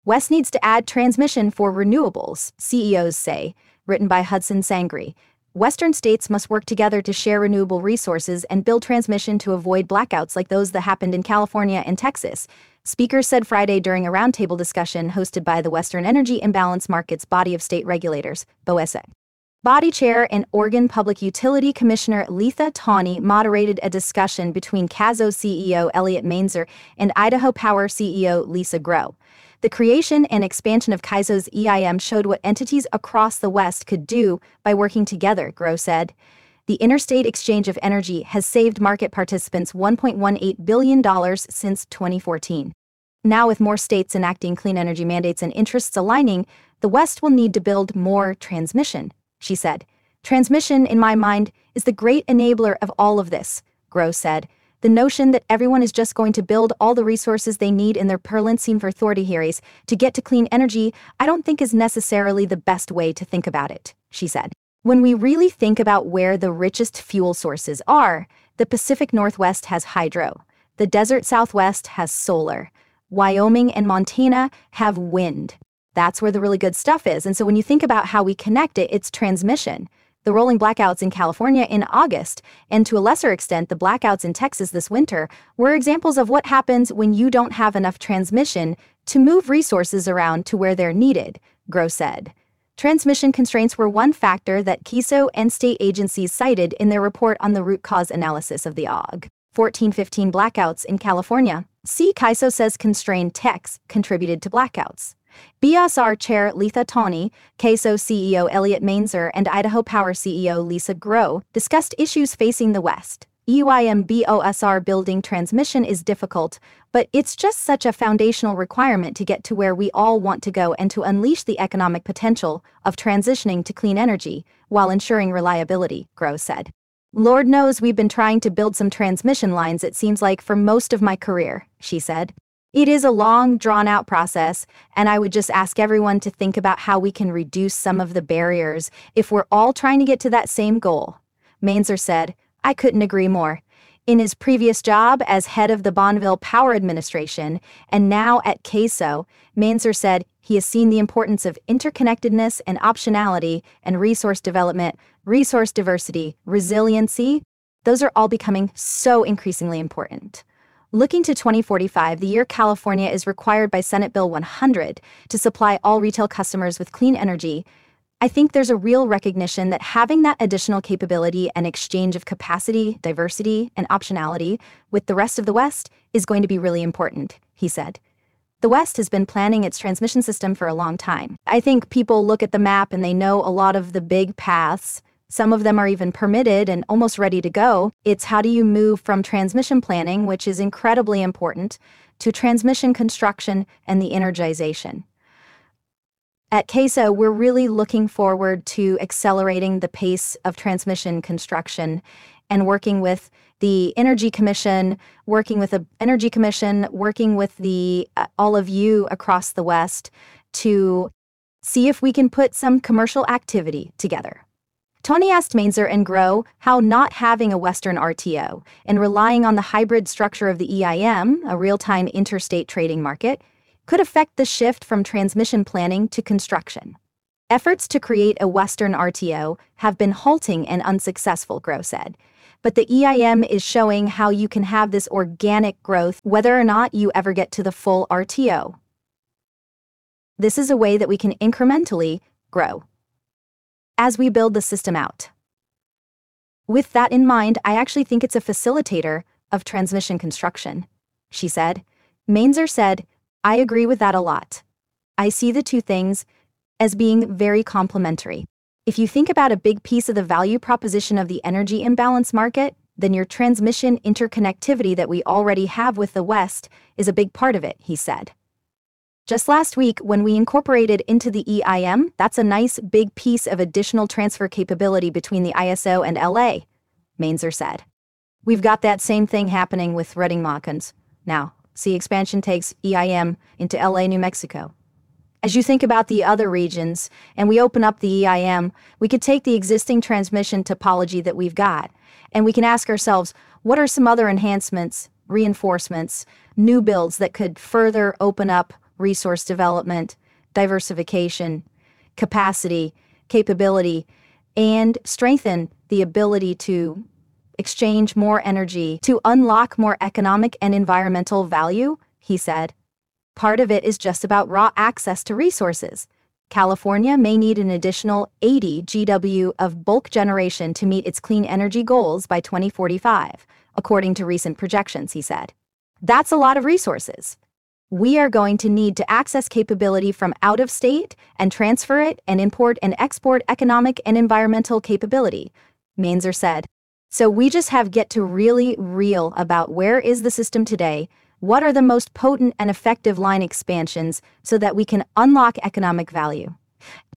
West needs to add transmission for renewables, CEOs say, written by Hudson Sangri. Western states must work together to share renewable resources and build transmission to avoid blackouts like those that happened in California and Texas, speakers said Friday during a roundtable discussion hosted by the Western Energy Imbalance Markets Body of State Regulators, BOESREG. Body Chair and Oregon Public Utility Commissioner Letha Tawney moderated a discussion between CAISO CEO Elliot Mainzer and Idaho Power CEO Lisa Grow. The creation and expansion of CAISO's EIM showed what entities across the West could do by working together, Grow said. The interstate exchange of energy has saved market participants $1.18 billion since 2014. Now, with more states enacting clean energy mandates and interests aligning, the West will need to build more transmission, she said. Transmission, in my mind, is the great enabler of all of this, Grow said. The notion that everyone is just going to build all the resources they need in their Perlin-Seen for authority areas to get to clean energy, I don't think is necessarily the best way to think about it, she said. When we really think about where the richest fuel sources are, the Pacific Northwest has hydro, the desert Southwest has solar, Wyoming and Montana have wind. That's where the really good stuff is. And so when you think about how we connect it, it's transmission. The rolling blackouts in California in August, and to a lesser extent the blackouts in Texas this winter, were examples of what happens when you don't have enough transmission to move resources around to where they're needed, Grow said. Transmission constraints were one factor that CAISO and state agencies cited in their report on the root cause analysis of the Aug. 14-15 blackouts in California. CAISO says constrained techs contributed to blackouts. BSR Chair Letha Tawney, CAISO CEO Elliot Mainzer, and Idaho Power CEO Lisa Grow discussed issues facing the West. EIM BOSR building transmission is difficult, but it's just such a foundational requirement to get to where we all want to go and to unleash the economic potential of transitioning to clean energy while ensuring reliability, Grow said. Lord knows we've been trying to build some transmission lines, it seems like, for most of my career, she said. It is a long, drawn-out process, and I would just ask everyone to think about how we can reduce some of the barriers if we're all trying to get to that same goal. Mainzer said, I couldn't agree more. In his previous job as head of the Bonneville Power Administration, and now at CAISO, Mainzer said he has seen the importance of interconnectedness and optionality and resource development, resource diversity, resiliency. Those are all becoming so increasingly important. Looking to 2045, the year California is required by Senate Bill 100 to supply all retail customers with clean energy, I think there's a real recognition that having that additional capability and exchange of capacity, diversity, and optionality with the rest of the West is going to be really important, he said. The West has been planning its transmission system for a long time. I think people look at the map and they know a lot of the big paths. Some of them are even permitted and almost ready to go. It's how do you move from transmission planning, which is incredibly important, to transmission construction and the energization. At CAISO, we're really looking forward to accelerating the pace of transmission construction and working with the Energy Commission, working with the all of you across the West to see if we can put some commercial activity together. Tony asked Mainzer and Grow how not having a Western RTO and relying on the hybrid structure of the EIM, a real-time interstate trading market, could affect the shift from transmission planning to construction. Efforts to create a Western RTO have been halting and unsuccessful, Grow said. But the EIM is showing how you can have this organic growth whether or not you ever get to the full RTO. This is a way that we can incrementally grow as we build the system out. With that in mind, I actually think it's a facilitator of transmission construction, she said. Mainzer said, I agree with that a lot. I see the two things as being very complementary. If you think about a big piece of the value proposition of the energy imbalance market, then your transmission interconnectivity that we already have with the West is a big part of it, he said. Just last week, when we incorporated into the EIM, that's a nice big piece of additional transfer capability between the ISO and LA, Mainzer said. We've got that same thing happening with Redding Machens. Now, see, expansion takes EIM into LA, New Mexico. As you think about the other regions, and we open up the EIM, we could take the existing transmission topology that we've got, and we can ask ourselves, what are some other enhancements, reinforcements, new builds that could further open up resource development, diversification, capacity, capability, and strengthen the ability to exchange more energy to unlock more economic and environmental value, he said. Part of it is just about raw access to resources. California may need an additional 80 GW of bulk generation to meet its clean energy goals by 2045, according to recent projections, he said. That's a lot of resources. We are going to need to access capability from out of state and transfer it and import and export economic and environmental capability, Mainzer said. So we just have get to really real about where is the system today, what are the most potent and effective line expansions so that we can unlock economic value.